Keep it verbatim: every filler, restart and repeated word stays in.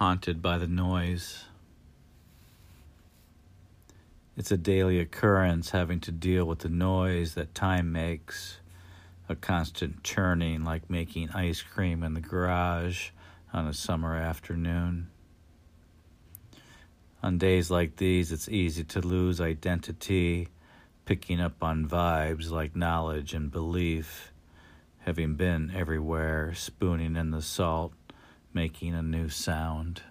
haunted by the noise. It's a daily occurrence having to deal with the noise that time makes, a constant churning like making ice cream in the garage on a summer afternoon. On days like these, it's easy to lose identity, picking up on vibes like knowledge and belief, having been everywhere, spooning in the salt, making a new sound.